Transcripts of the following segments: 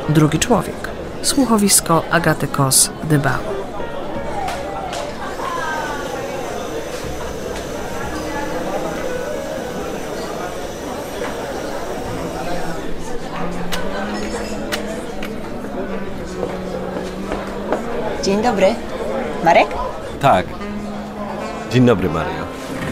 Drugi człowiek. Słuchowisko Agaty Kos-Dybału. Dzień dobry. Marek? Tak. Dzień dobry, Mario.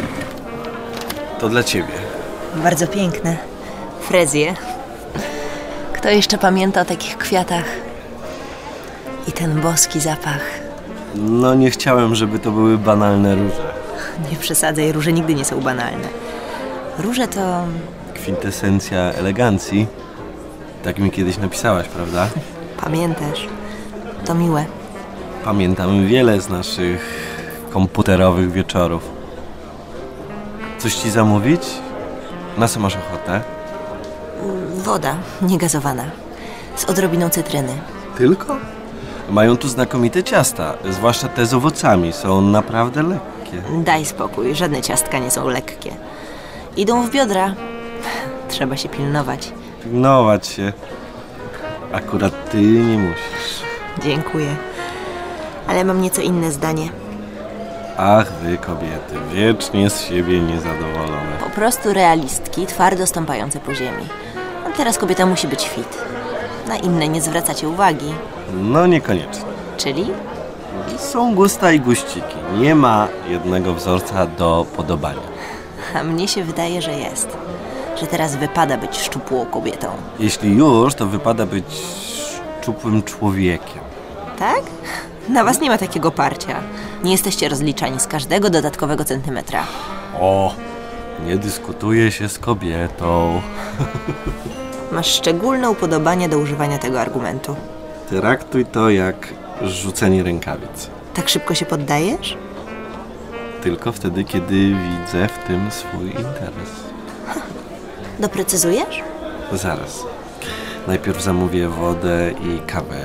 To dla ciebie. Bardzo piękne. Frezje. Kto jeszcze pamięta o takich kwiatach? I ten boski zapach. No nie chciałem, żeby to były banalne róże. Nie przesadzaj, róże nigdy nie są banalne. Róże to... Kwintesencja elegancji. Tak mi kiedyś napisałaś, prawda? Pamiętasz. To miłe. Pamiętam wiele z naszych komputerowych wieczorów. Coś ci zamówić? Na co masz ochotę? Woda, niegazowana. Z odrobiną cytryny. Tylko? Mają tu znakomite ciasta, zwłaszcza te z owocami. Są naprawdę lekkie. Daj spokój, żadne ciastka nie są lekkie. Idą w biodra. Trzeba się pilnować. Pilnować się. Akurat ty nie musisz. Dziękuję. Ale mam nieco inne zdanie. Ach, wy kobiety, wiecznie z siebie niezadowolone. Po prostu realistki, twardo stąpające po ziemi. A teraz kobieta musi być fit. Na inne nie zwracacie uwagi. No niekoniecznie. Czyli? Są gusta i guściki. Nie ma jednego wzorca do podobania. A mnie się wydaje, że jest. Że teraz wypada być szczupłą kobietą. Jeśli już, to wypada być szczupłym człowiekiem. Tak? Na was nie ma takiego parcia. Nie jesteście rozliczani z każdego dodatkowego centymetra. O, nie dyskutuje się z kobietą. Masz szczególne upodobanie do używania tego argumentu. Traktuj to jak rzucenie rękawic. Tak szybko się poddajesz? Tylko wtedy, kiedy widzę w tym swój interes. Doprecyzujesz? Zaraz. Najpierw zamówię wodę i kawę.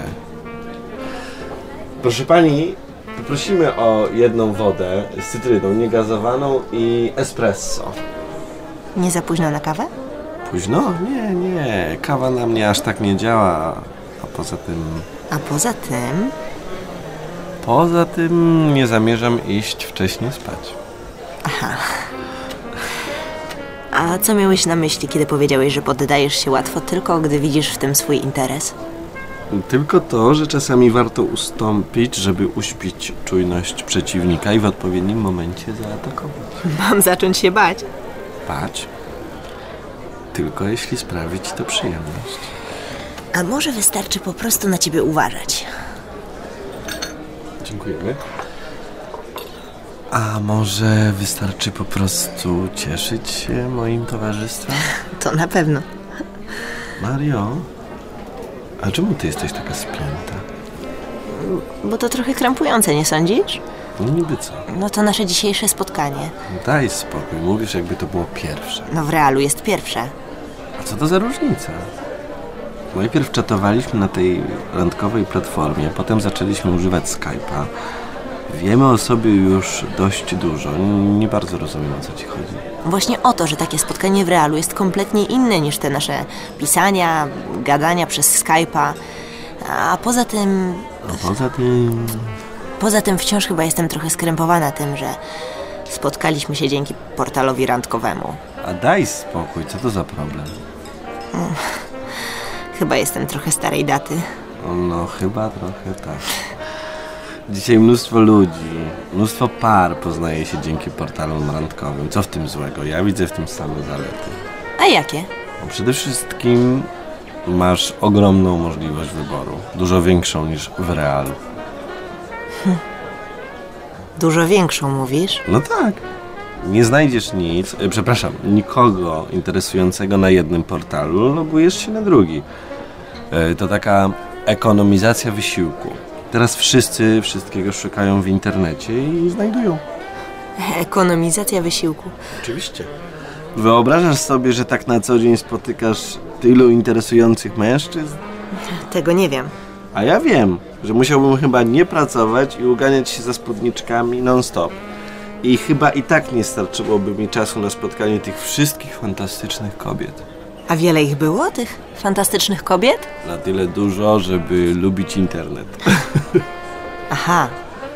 Proszę pani, poprosimy o jedną wodę z cytryną niegazowaną i espresso. Nie za późno na kawę? Późno? Nie. Kawa na mnie aż tak nie działa. A poza tym... Poza tym nie zamierzam iść wcześniej spać. Aha. A co miałeś na myśli, kiedy powiedziałeś, że poddajesz się łatwo tylko, gdy widzisz w tym swój interes? Tylko to, że czasami warto ustąpić, żeby uśpić czujność przeciwnika i w odpowiednim momencie zaatakować. Mam zacząć się bać? Bać? Tylko jeśli sprawi ci to przyjemność. A może wystarczy po prostu na ciebie uważać? Dziękujemy. A może wystarczy po prostu cieszyć się moim towarzystwem? To na pewno. Mario, a czemu ty jesteś taka spięta? Bo to trochę krępujące, nie sądzisz? No niby co? No to nasze dzisiejsze spotkanie. Daj spokój, mówisz jakby to było pierwsze. No w realu jest pierwsze. A co to za różnica? Najpierw czatowaliśmy na tej randkowej platformie, potem zaczęliśmy używać Skype'a. Wiemy o sobie już dość dużo. Nie bardzo rozumiem, o co ci chodzi. Właśnie o to, że takie spotkanie w realu jest kompletnie inne niż te nasze pisania, gadania przez Skype'a. A poza tym... Poza tym wciąż chyba jestem trochę skrępowana tym, że spotkaliśmy się dzięki portalowi randkowemu. A daj spokój, co to za problem? Chyba jestem trochę starej daty. No chyba trochę tak. Dzisiaj mnóstwo ludzi, mnóstwo par poznaje się dzięki portalom randkowym. Co w tym złego? Ja widzę w tym same zalety. A jakie? No przede wszystkim masz ogromną możliwość wyboru. Dużo większą niż w realu. Dużo większą, mówisz? No tak. Nie znajdziesz nikogo interesującego na jednym portalu, logujesz się na drugi. To taka ekonomizacja wysiłku. Teraz wszyscy wszystkiego szukają w internecie i znajdują. Ekonomizacja wysiłku. Oczywiście. Wyobrażasz sobie, że tak na co dzień spotykasz tylu interesujących mężczyzn? Tego nie wiem. A ja wiem, że musiałbym chyba nie pracować i uganiać się za spódniczkami non-stop. I chyba i tak nie starczyłoby mi czasu na spotkanie tych wszystkich fantastycznych kobiet. A wiele ich było, tych fantastycznych kobiet? Na tyle dużo, żeby lubić internet. Aha,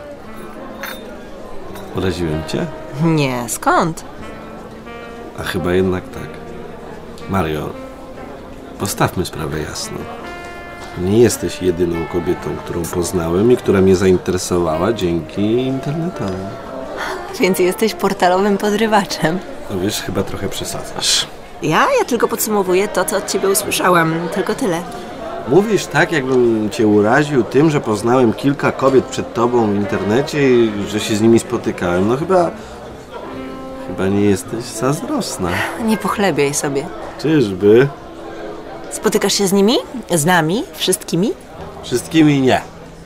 Uraziłem cię? nie, skąd? A chyba jednak tak. Mario, postawmy sprawę jasno. Nie jesteś jedyną kobietą, którą poznałem i która mnie zainteresowała dzięki internetowi. Więc jesteś portalowym podrywaczem. No wiesz, chyba trochę przesadzasz. Ja tylko podsumowuję to, co od ciebie usłyszałam. Tylko tyle. Mówisz tak, jakbym cię uraził tym, że poznałem kilka kobiet przed tobą w internecie i że się z nimi spotykałem. No chyba nie jesteś zazdrosna. Nie pochlebiaj sobie. Czyżby? Spotykasz się z nimi? Z nami? Wszystkimi? Wszystkimi nie.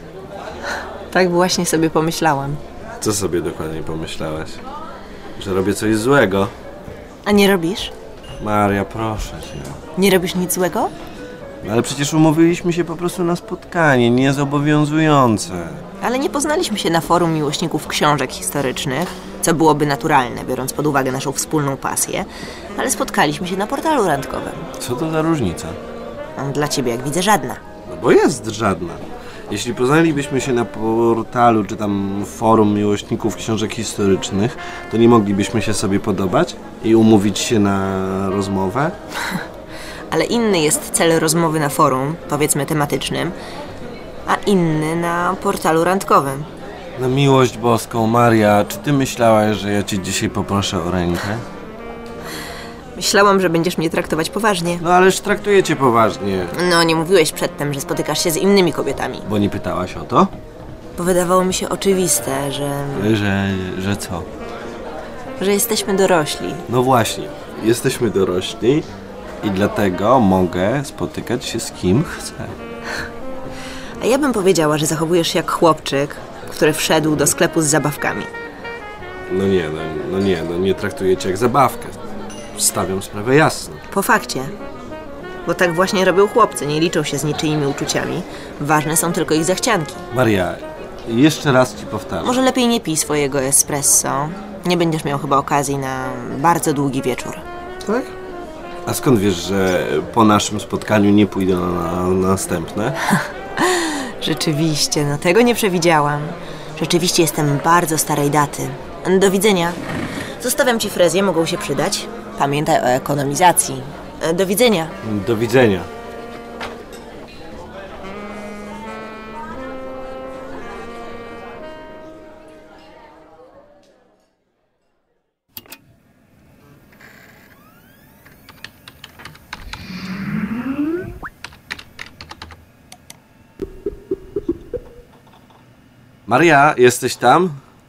Tak właśnie sobie pomyślałam. Co sobie dokładnie pomyślałaś? Że robię coś złego? A nie robisz? Maria, proszę cię. Nie robisz nic złego? Ale przecież umówiliśmy się po prostu na spotkanie, niezobowiązujące. Ale nie poznaliśmy się na forum miłośników książek historycznych, co byłoby naturalne, biorąc pod uwagę naszą wspólną pasję, ale spotkaliśmy się na portalu randkowym. Co to za różnica? Dla ciebie, jak widzę, żadna. No bo jest żadna. Jeśli poznalibyśmy się na portalu, czy tam forum miłośników książek historycznych, to nie moglibyśmy się sobie podobać i umówić się na rozmowę? Ale inny jest cel rozmowy na forum, powiedzmy tematycznym, a inny na portalu randkowym. Na miłość boską, Maria, czy ty myślałaś, że ja cię dzisiaj poproszę o rękę? Myślałam, że będziesz mnie traktować poważnie. No ależ traktuję cię poważnie. No, nie mówiłeś przedtem, że spotykasz się z innymi kobietami. Bo nie pytałaś o to? Bo wydawało mi się oczywiste, Że co? że jesteśmy dorośli. No właśnie, jesteśmy dorośli i dlatego mogę spotykać się z kim chcę. A ja bym powiedziała, że zachowujesz się jak chłopczyk, który wszedł do sklepu z zabawkami. Nie traktuję cię jak zabawkę. Stawiam sprawę jasno. Po fakcie. Bo tak właśnie robią chłopcy, nie liczą się z niczyimi uczuciami. Ważne są tylko ich zachcianki. Maria, jeszcze raz ci powtarzam. Może lepiej nie pij swojego espresso. Nie będziesz miał chyba okazji na bardzo długi wieczór. Tak? A skąd wiesz, że po naszym spotkaniu nie pójdę na następne? Rzeczywiście, no tego nie przewidziałam. Rzeczywiście jestem bardzo starej daty. Do widzenia. Zostawiam ci frezję, mogą się przydać. Pamiętaj o ekonomizacji. Do widzenia. Do widzenia. Maria, jesteś tam?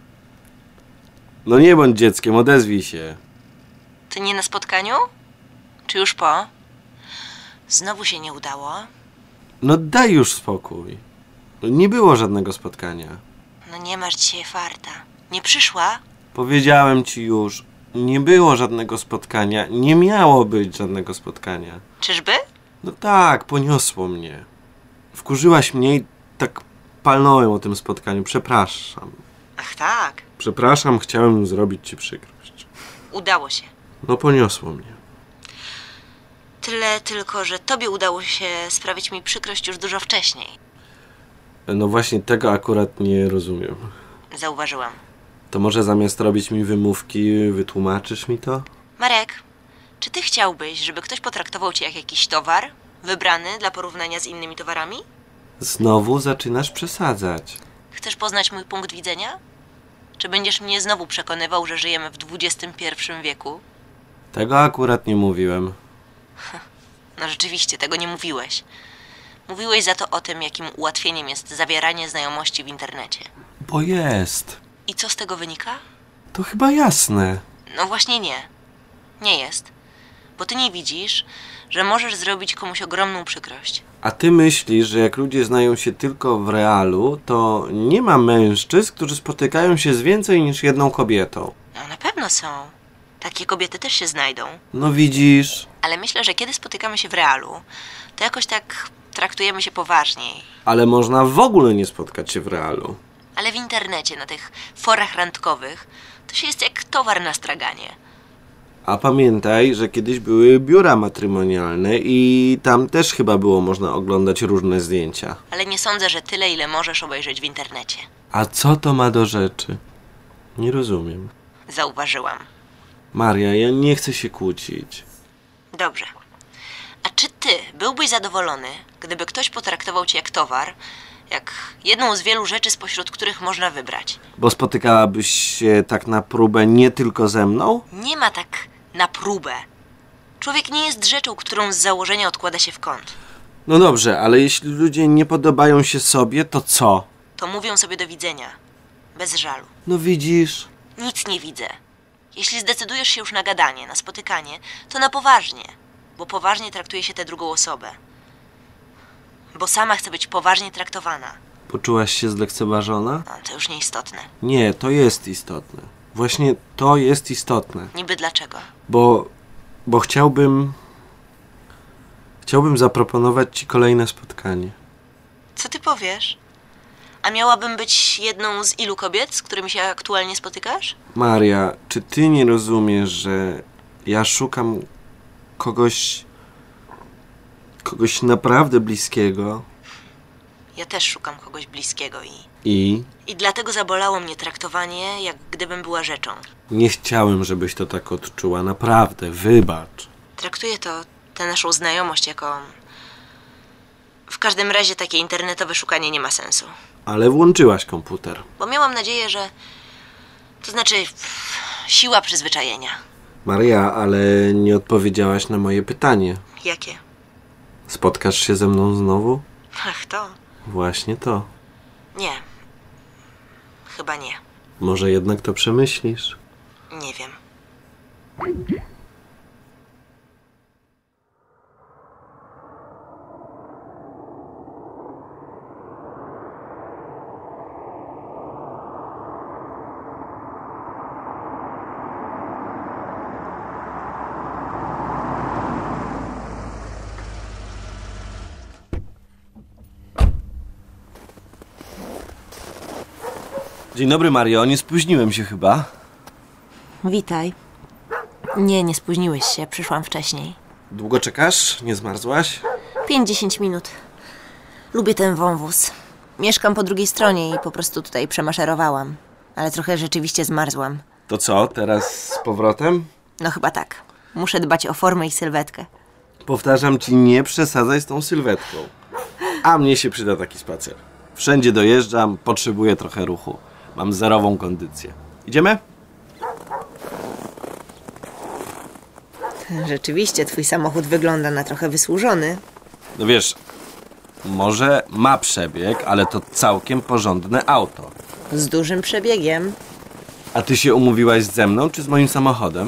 No nie bądź dzieckiem, odezwij się. Ty nie na spotkaniu? Czy już po? Znowu się nie udało? No daj już spokój. Nie było żadnego spotkania. No nie masz dzisiaj farta. Nie przyszła? Powiedziałem ci już, nie było żadnego spotkania, nie miało być żadnego spotkania. Czyżby? No tak, poniosło mnie. Wkurzyłaś mnie i tak palnąłem o tym spotkaniu, przepraszam. Ach tak. Przepraszam, chciałem zrobić ci przykrość. Udało się. No poniosło mnie. Tyle tylko, że tobie udało się sprawić mi przykrość już dużo wcześniej. No właśnie tego akurat nie rozumiem. Zauważyłam. To może zamiast robić mi wymówki, wytłumaczysz mi to? Marek, czy ty chciałbyś, żeby ktoś potraktował cię jak jakiś towar? Wybrany dla porównania z innymi towarami? Znowu zaczynasz przesadzać. Chcesz poznać mój punkt widzenia? Czy będziesz mnie znowu przekonywał, że żyjemy w XXI wieku? Tego akurat nie mówiłem. No rzeczywiście, tego nie mówiłeś. Mówiłeś za to o tym, jakim ułatwieniem jest zawieranie znajomości w internecie. Bo jest. I co z tego wynika? To chyba jasne. No właśnie nie. Nie jest. Bo ty nie widzisz, że możesz zrobić komuś ogromną przykrość. A ty myślisz, że jak ludzie znają się tylko w realu, to nie ma mężczyzn, którzy spotykają się z więcej niż jedną kobietą. No na pewno są. Takie kobiety też się znajdą. No widzisz. Ale myślę, że kiedy spotykamy się w realu, to jakoś tak traktujemy się poważniej. Ale można w ogóle nie spotkać się w realu. Ale w internecie, na tych forach randkowych, to się jest jak towar na straganie. A pamiętaj, że kiedyś były biura matrymonialne i tam też chyba było można oglądać różne zdjęcia. Ale nie sądzę, że tyle, ile możesz obejrzeć w internecie. A co to ma do rzeczy? Nie rozumiem. Zauważyłam. Maria, ja nie chcę się kłócić. Dobrze. A czy ty byłbyś zadowolony, gdyby ktoś potraktował cię jak towar, jak jedną z wielu rzeczy, spośród których można wybrać? Bo spotykałabyś się tak na próbę nie tylko ze mną? Nie ma tak na próbę. Człowiek nie jest rzeczą, którą z założenia odkłada się w kąt. No dobrze, ale jeśli ludzie nie podobają się sobie, to co? To mówią sobie do widzenia. Bez żalu. No widzisz... Nic nie widzę. Jeśli zdecydujesz się już na gadanie, na spotykanie, to na poważnie. Bo poważnie traktuje się tę drugą osobę. Bo sama chce być poważnie traktowana. Poczułaś się zlekceważona? No, to już nieistotne. Nie, to jest istotne. Właśnie to jest istotne. Niby dlaczego? Bo chciałbym zaproponować ci kolejne spotkanie. Co ty powiesz? A miałabym być jedną z ilu kobiet, z którymi się aktualnie spotykasz? Maria, czy ty nie rozumiesz, że ja szukam kogoś naprawdę bliskiego? Ja też szukam kogoś bliskiego I i dlatego zabolało mnie traktowanie, jak gdybym była rzeczą. nie chciałem, żebyś to tak odczuła. Naprawdę, wybacz. Traktuję tę naszą znajomość jako... W każdym razie takie internetowe szukanie nie ma sensu. Ale włączyłaś komputer. Bo miałam nadzieję, że... To znaczy... siła przyzwyczajenia. Maria, ale nie odpowiedziałaś na moje pytanie. Jakie? Spotkasz się ze mną znowu? Ach, to... Właśnie to. Nie. Chyba nie. Może jednak to przemyślisz? Nie wiem. Dzień dobry, Mario. Nie spóźniłem się chyba. Witaj. Nie spóźniłeś się. Przyszłam wcześniej. Długo czekasz? Nie zmarzłaś? 5-10 minut. Lubię ten wąwóz. Mieszkam po drugiej stronie i po prostu tutaj przemaszerowałam. Ale trochę rzeczywiście zmarzłam. To co, teraz z powrotem? No chyba tak. Muszę dbać o formę i sylwetkę. Powtarzam ci, nie przesadzaj z tą sylwetką. A mnie się przyda taki spacer. Wszędzie dojeżdżam, potrzebuję trochę ruchu. Mam zerową kondycję. Idziemy? Rzeczywiście, twój samochód wygląda na trochę wysłużony. No wiesz, może ma przebieg, ale to całkiem porządne auto. Z dużym przebiegiem. A ty się umówiłaś ze mną, czy z moim samochodem?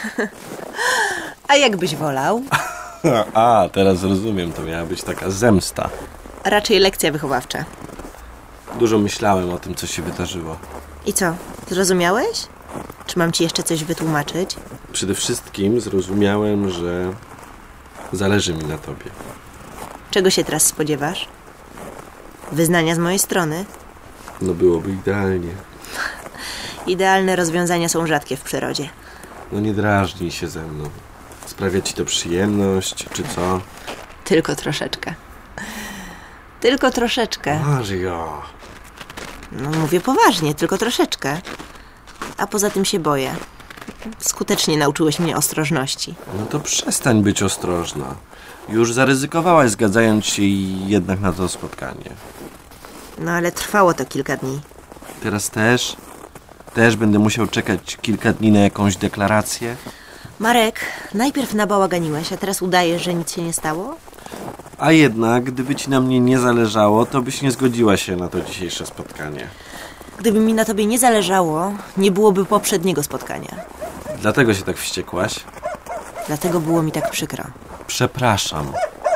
A jakbyś wolał? A, teraz rozumiem, to miała być taka zemsta. Raczej lekcja wychowawcza. Dużo myślałem o tym, co się wydarzyło. I co? Zrozumiałeś? Czy mam ci jeszcze coś wytłumaczyć? Przede wszystkim zrozumiałem, że zależy mi na tobie. Czego się teraz spodziewasz? Wyznania z mojej strony? No byłoby idealnie. Idealne rozwiązania są rzadkie w przyrodzie. No nie drażnij się ze mną. Sprawia ci to przyjemność, czy co? Tylko troszeczkę. Tylko troszeczkę. Mario. No mówię poważnie, tylko troszeczkę. A poza tym się boję. Skutecznie nauczyłeś mnie ostrożności. No to przestań być ostrożna. Już zaryzykowałaś, zgadzając się jednak na to spotkanie. No ale trwało to kilka dni. Teraz też będę musiał czekać kilka dni na jakąś deklarację. Marek, najpierw nabałaganiłeś, a teraz udajesz, że nic się nie stało? A jednak, gdyby ci na mnie nie zależało, to byś nie zgodziła się na to dzisiejsze spotkanie. Gdyby mi na tobie nie zależało, nie byłoby poprzedniego spotkania. Dlatego się tak wściekłaś? Dlatego było mi tak przykro. Przepraszam.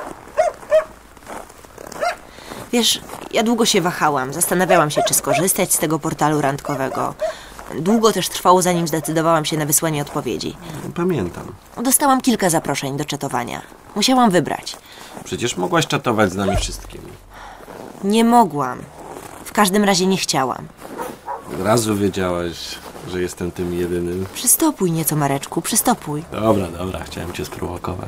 Wiesz, ja długo się wahałam. Zastanawiałam się, czy skorzystać z tego portalu randkowego. Długo też trwało, zanim zdecydowałam się na wysłanie odpowiedzi. Pamiętam. Dostałam kilka zaproszeń do czatowania. Musiałam wybrać. Przecież mogłaś czatować z nami wszystkimi. Nie mogłam. W każdym razie nie chciałam. Od razu wiedziałaś, że jestem tym jedynym. Przystopuj nieco, Mareczku, przystopuj. Dobra, chciałem cię sprowokować.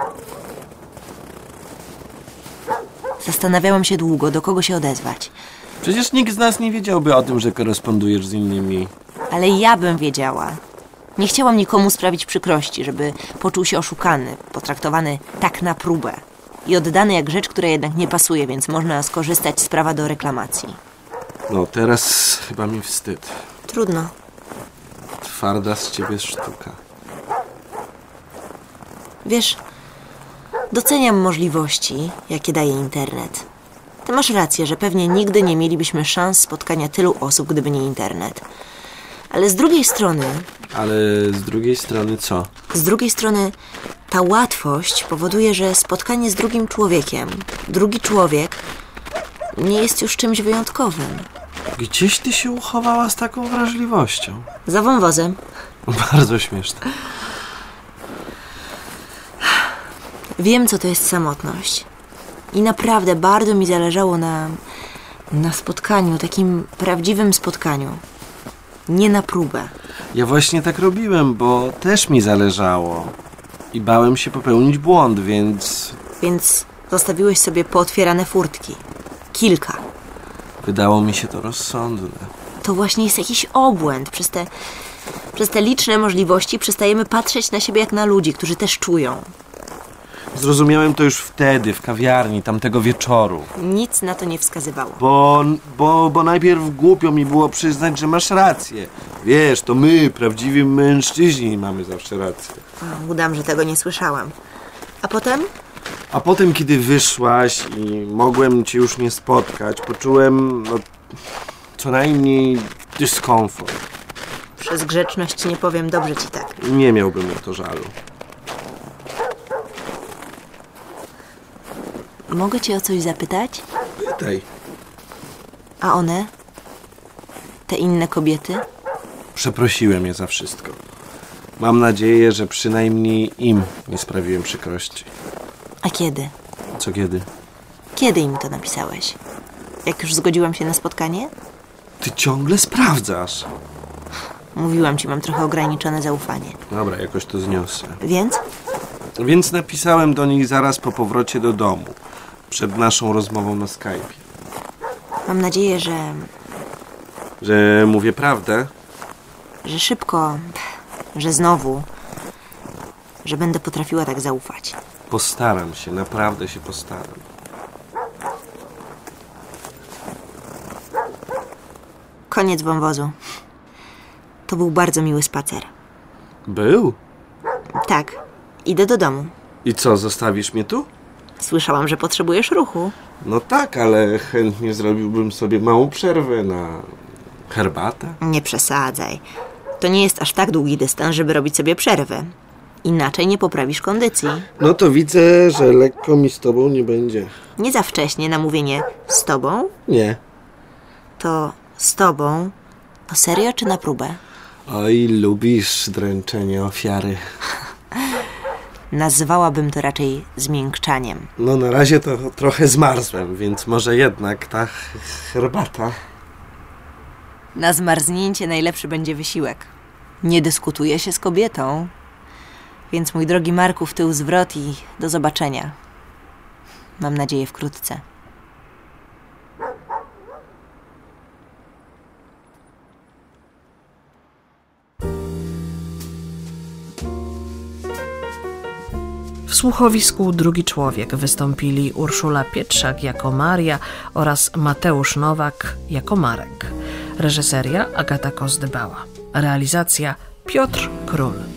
Zastanawiałam się długo, do kogo się odezwać. Przecież nikt z nas nie wiedziałby o tym, że korespondujesz z innymi. Ale ja bym wiedziała. Nie chciałam nikomu sprawić przykrości, żeby poczuł się oszukany, potraktowany tak na próbę i oddany jak rzecz, która jednak nie pasuje, więc można skorzystać z prawa do reklamacji. No, teraz chyba mi wstyd. Trudno. Twarda z ciebie sztuka. Wiesz, doceniam możliwości, jakie daje internet. Ty masz rację, że pewnie nigdy nie mielibyśmy szans spotkania tylu osób, gdyby nie internet. Ale z drugiej strony... Ale z drugiej strony co? Z drugiej strony ta łatwość powoduje, że spotkanie z drugim człowiekiem, drugi człowiek, nie jest już czymś wyjątkowym. Gdzieś ty się uchowała z taką wrażliwością? Za wąwozem. Bardzo śmieszne. Wiem, co to jest samotność. I naprawdę bardzo mi zależało na spotkaniu, takim prawdziwym spotkaniu. Nie na próbę. Ja właśnie tak robiłem, bo też mi zależało. I bałem się popełnić błąd, więc... Więc zostawiłeś sobie pootwierane furtki. Kilka. Wydało mi się to rozsądne. To właśnie jest jakiś obłęd. Przez te liczne możliwości przestajemy patrzeć na siebie jak na ludzi, którzy też czują. Zrozumiałem to już wtedy, w kawiarni, tamtego wieczoru. Nic na to nie wskazywało. Bo najpierw głupio mi było przyznać, że masz rację. Wiesz, to my, prawdziwi mężczyźni, mamy zawsze rację. Udam, że tego nie słyszałam. A potem? A potem, kiedy wyszłaś i mogłem cię już nie spotkać, poczułem, co najmniej dyskomfort. Przez grzeczność nie powiem, dobrze ci tak. Nie miałbym o to żalu. Mogę cię o coś zapytać? Pytaj. A one? Te inne kobiety? Przeprosiłem je za wszystko. Mam nadzieję, że przynajmniej im nie sprawiłem przykrości. A kiedy? Co kiedy? Kiedy im to napisałeś? Jak już zgodziłam się na spotkanie? Ty ciągle sprawdzasz. Mówiłam ci, mam trochę ograniczone zaufanie. Dobra, jakoś to zniosę. Więc? Napisałem do nich zaraz po powrocie do domu. Przed naszą rozmową na Skype'ie. Mam nadzieję, Że mówię prawdę? że szybko, że znowu, że będę potrafiła tak zaufać. Postaram się, naprawdę się postaram. Koniec wąwozu. To był bardzo miły spacer. Był? Tak, idę do domu. I co, zostawisz mnie tu? Słyszałam, że potrzebujesz ruchu. No tak, ale chętnie zrobiłbym sobie małą przerwę na herbatę. Nie przesadzaj. To nie jest aż tak długi dystans, żeby robić sobie przerwę. Inaczej nie poprawisz kondycji. No to widzę, że lekko mi z tobą nie będzie. Nie za wcześnie na mówienie z tobą. Nie. To z tobą. To serio czy na próbę? Oj, lubisz dręczenie ofiary. Nazwałabym to raczej zmiękczaniem. No na razie to trochę zmarzłem, więc może jednak ta herbata. Na zmarznięcie najlepszy będzie wysiłek. Nie dyskutuje się z kobietą. Więc mój drogi Marku, w tył zwrot i do zobaczenia. Mam nadzieję wkrótce. W słuchowisku Drugi Człowiek wystąpili Urszula Pietrzak jako Maria oraz Mateusz Nowak jako Marek. Reżyseria Agata Kozdybała. Realizacja Piotr Król.